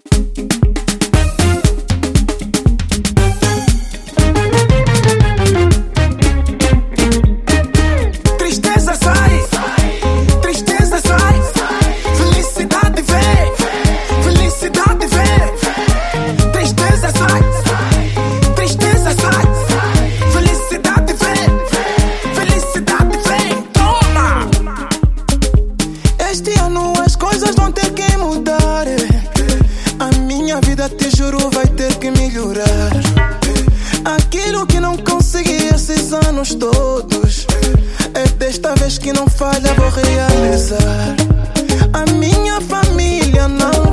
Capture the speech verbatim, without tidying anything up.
Tristeza sai, tristeza sai, felicidade vem, felicidade vem. Tristeza sai, tristeza sai, felicidade vem, felicidade vem. Toma! Este ano as coisas vão ter que mudar. A minha vida, te juro, vai ter que melhorar. Aquilo que não consegui esses anos todos, é desta vez que não falha, vou realizar. A minha família não